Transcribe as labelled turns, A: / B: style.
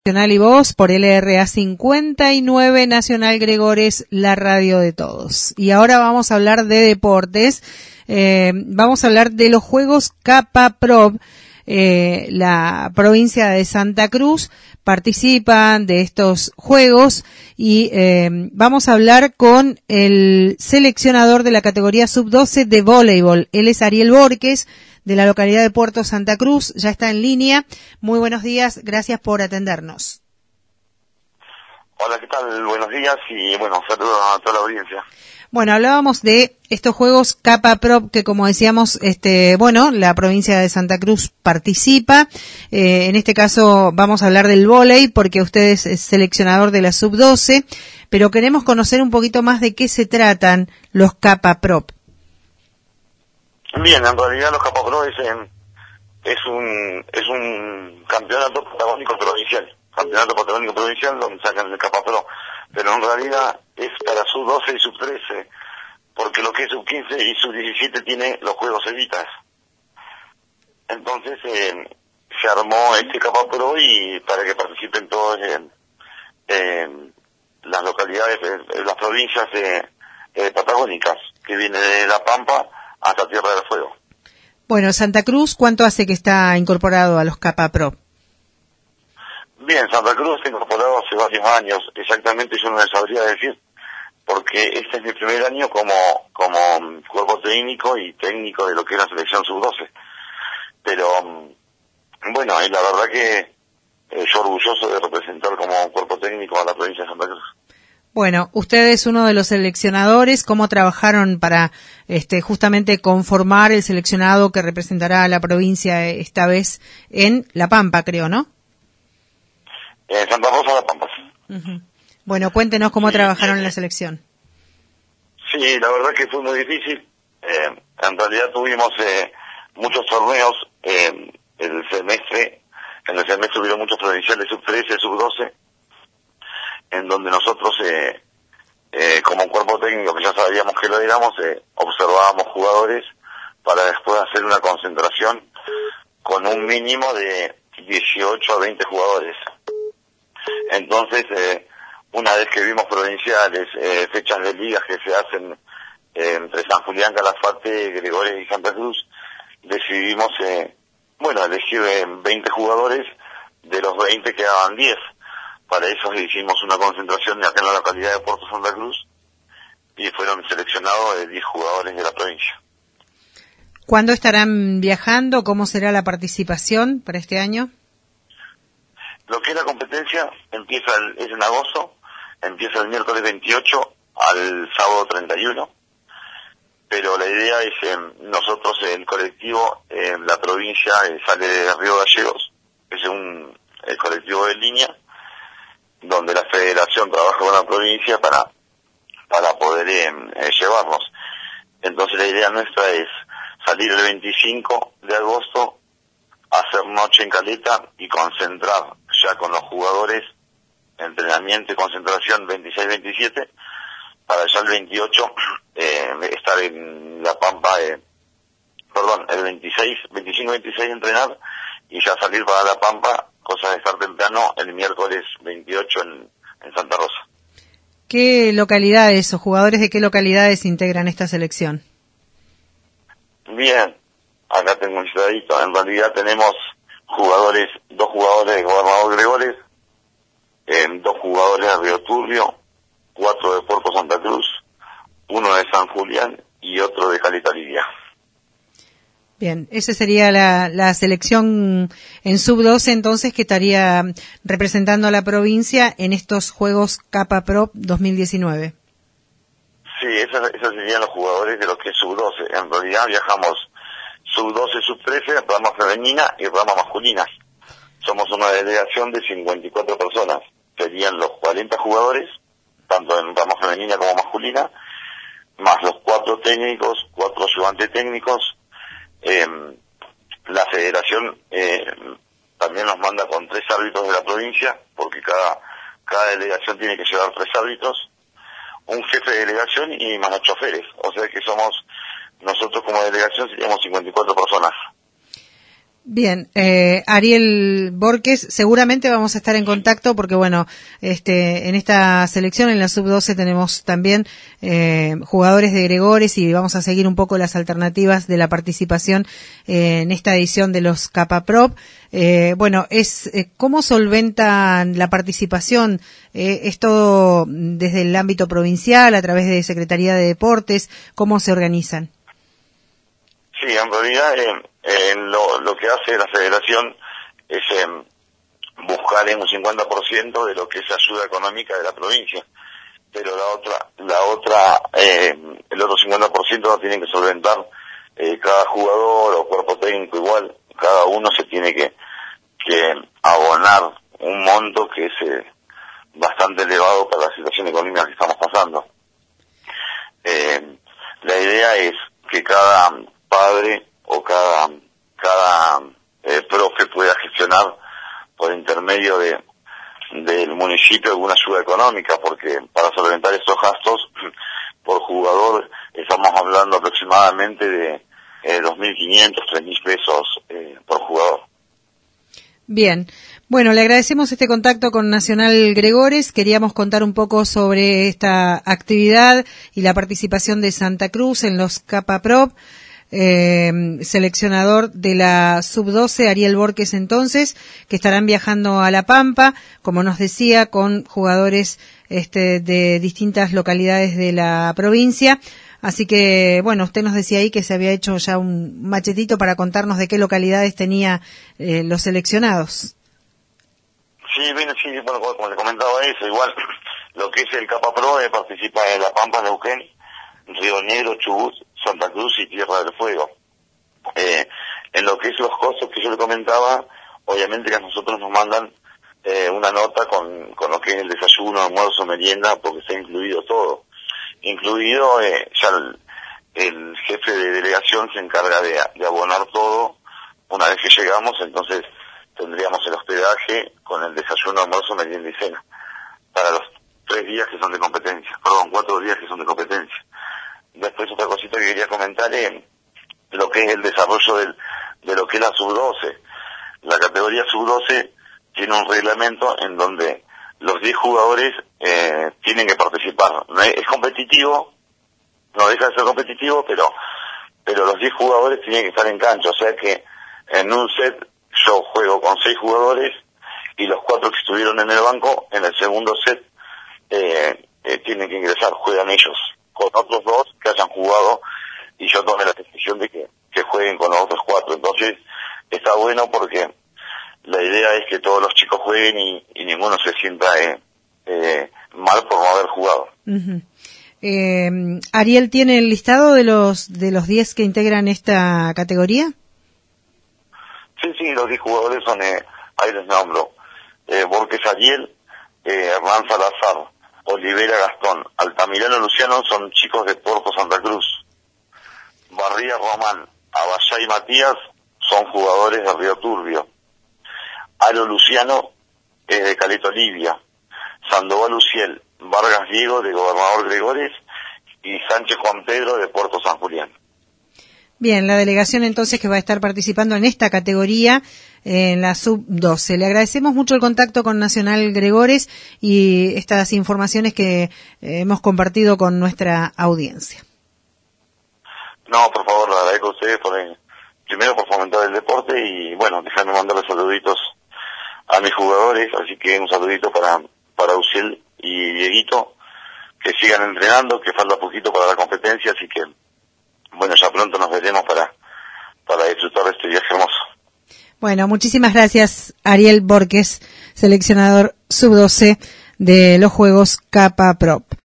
A: Nacional y Voz por LRA 59 Nacional Gregores, la radio de todos. Y ahora vamos a hablar de deportes. Vamos a hablar de los Juegos Capa Pro. La provincia de Santa Cruz participan de estos juegos y vamos a hablar con el seleccionador de la categoría sub-12 de voleibol. Él es Ariel Borges, de la localidad de Puerto Santa Cruz. Ya está en línea. Muy buenos días, gracias por atendernos.
B: Hola, ¿qué tal? Buenos días y bueno, saludos a toda la audiencia.
A: Bueno, hablábamos de estos Juegos Capa Pro que, como decíamos, la provincia de Santa Cruz participa. En este caso vamos a hablar del vóley porque usted es seleccionador de la sub-12, pero queremos conocer un poquito más de qué se tratan los Capa Pro.
B: Bien, en realidad los Capa Pro es un campeonato patagónico provincial. Campeonato patagónico provincial donde sacan el Capa Pro, pero en realidad es para sub-12 y sub-13, porque lo que es sub-15 y sub-17 tiene los Juegos Evitas. Entonces se armó este Capa Pro y para que participen todos las localidades, las provincias patagónicas, que viene de La Pampa hasta Tierra del Fuego.
A: Bueno, Santa Cruz, ¿cuánto hace que está incorporado a los Capa Pro?
B: Bien, Santa Cruz está incorporado hace varios años, exactamente yo no les sabría decir, porque este es mi primer año como cuerpo técnico y técnico de lo que es la selección sub-12. Pero, bueno, y la verdad que yo orgulloso de representar como cuerpo técnico a la provincia de Santa Cruz.
A: Bueno, usted es uno de los seleccionadores. ¿Cómo trabajaron para justamente conformar el seleccionado que representará a la provincia esta vez en La Pampa, creo, ¿no?
B: Santa Rosa, La Pampa.
A: Uh-huh. Bueno, cuéntenos cómo trabajaron en la selección.
B: Sí, la verdad que fue muy difícil. En realidad tuvimos muchos torneos en el semestre hubieron muchos provinciales sub-13, sub-12, en donde nosotros, como cuerpo técnico que ya sabíamos que lo éramos, observábamos jugadores para después hacer una concentración con un mínimo de 18 a 20 jugadores. Entonces, una vez que vimos provinciales, fechas de ligas que se hacen entre San Julián, Calafate, Gregores y Santa Cruz, decidimos, elegir 20 jugadores, de los 20 quedaban 10. Para eso hicimos una concentración acá en la localidad de Puerto Santa Cruz y fueron seleccionados 10 jugadores de la provincia.
A: ¿Cuándo estarán viajando? ¿Cómo será la participación para este año?
B: Lo que es la competencia es en agosto, empieza el miércoles 28 al sábado 31, pero la idea es, nosotros, el colectivo, la provincia sale de Río Gallegos, es el colectivo de línea, donde la federación trabaja con la provincia para poder llevarnos. Entonces la idea nuestra es salir el 25 de agosto, hacer noche en Caleta y concentrar ya con los jugadores, entrenamiento y concentración 26-27, para ya el 28 estar en La Pampa, el 25-26 entrenar y ya salir para La Pampa, cosa de estar temprano el miércoles 28 en Santa Rosa.
A: ¿Qué localidades o jugadores de qué localidades integran esta selección?
B: Bien, acá tengo un citadito. En realidad tenemos dos jugadores de Gobernador Gregores, 2 jugadores de Río Turbio, 4 de Puerto Santa Cruz, 1 de San Julián y otro de Caleta Lidia.
A: Bien, esa sería la selección en sub-12 entonces que estaría representando a la provincia en estos Juegos Capa Pro 2019.
B: Sí, esos serían los jugadores de lo que es sub-12. En realidad viajamos sub-12, sub-13, rama femenina y rama masculina. Somos una delegación de 54 personas. Serían los 40 jugadores, tanto en rama femenina como masculina, más los 4 técnicos, 4 ayudantes técnicos. La federación también nos manda con 3 árbitros de la provincia, porque cada delegación tiene que llevar 3 árbitros, un jefe de delegación y más los choferes. O sea que nosotros como delegación seríamos 54 personas.
A: Bien, Ariel Borges, seguramente vamos a estar en contacto porque bueno, en esta selección en la sub-12 tenemos también jugadores de Gregores y vamos a seguir un poco las alternativas de la participación en esta edición de los Capa Prop. Bueno, ¿cómo solventan la participación? ¿Es todo desde el ámbito provincial, a través de Secretaría de Deportes? ¿Cómo se organizan?
B: Sí, en realidad lo que hace la federación es buscar en un 50% de lo que es ayuda económica de la provincia, pero el otro 50% lo tienen que solventar cada jugador o cuerpo técnico igual, cada uno se tiene que abonar un monto que es bastante elevado para la situación económica que estamos pasando. La idea es que cada padre o cada profe pueda gestionar por intermedio del municipio alguna ayuda económica, porque para solventar esos gastos por jugador estamos hablando aproximadamente de 2.500, 3.000 pesos por jugador.
A: Bien. Bueno, le agradecemos este contacto con Nacional Gregores. Queríamos contar un poco sobre esta actividad y la participación de Santa Cruz en los Capa Prop. Seleccionador de la sub-12, Ariel Borges, entonces, que estarán viajando a La Pampa, como nos decía, con jugadores de distintas localidades de la provincia. Así que, bueno, usted nos decía ahí que se había hecho ya un machetito para contarnos de qué localidades tenía los seleccionados.
B: Sí, bueno, como le comentaba eso, igual lo que es el Capa Pro participa en La Pampa, Neuquén, Río Negro, Chubut, Santa Cruz y Tierra del Fuego. En lo que es los costos que yo le comentaba, obviamente que a nosotros nos mandan una nota con lo que es el desayuno, almuerzo, merienda, porque está incluido todo. Incluido, ya el jefe de delegación se encarga de abonar todo. Una vez que llegamos, entonces tendríamos el hospedaje con el desayuno, almuerzo, merienda y cena para los 4 días que son de competencia. Después otra cosita que quería comentar es lo que es el desarrollo de lo que es la sub-12. La categoría sub-12 tiene un reglamento en donde los 10 jugadores tienen que participar. Es competitivo, no deja de ser competitivo, pero los 10 jugadores tienen que estar en cancha. O sea que en un set yo juego con 6 jugadores y los 4 que estuvieron en el banco, en el segundo set tienen que ingresar, juegan ellos con otros 2 que hayan jugado y yo tomé la decisión de que jueguen con los otros 4. Entonces está bueno porque la idea es que todos los chicos jueguen y ninguno se sienta mal por no haber jugado.
A: Uh-huh. Ariel, ¿tiene el listado de los 10 que integran esta categoría?
B: Sí, los 10 jugadores son, ahí les nombro, Borges Ariel, Hernán Salazar, Olivera Gastón, Altamirano Luciano son chicos de Puerto Santa Cruz, Barría Román, Abayay Matías son jugadores de Río Turbio, Alo Luciano es de Caleta Olivia, Sandoval Luciel, Vargas Diego de Gobernador Gregores y Sánchez Juan Pedro de Puerto San Julián.
A: Bien, la delegación entonces que va a estar participando en esta categoría en la sub-12. Le agradecemos mucho el contacto con Nacional Gregores y estas informaciones que hemos compartido con nuestra audiencia.
B: No, por favor, le agradezco a ustedes primero por fomentar el deporte y bueno, déjame mandarle saluditos a mis jugadores, así que un saludito para Uciel y Dieguito, que sigan entrenando, que falta poquito para la competencia, así que bueno, ya pronto nos veremos para disfrutar de este viaje hermoso.
A: Bueno, muchísimas gracias, Ariel Borges, seleccionador sub-12 de los Juegos Capa Prop.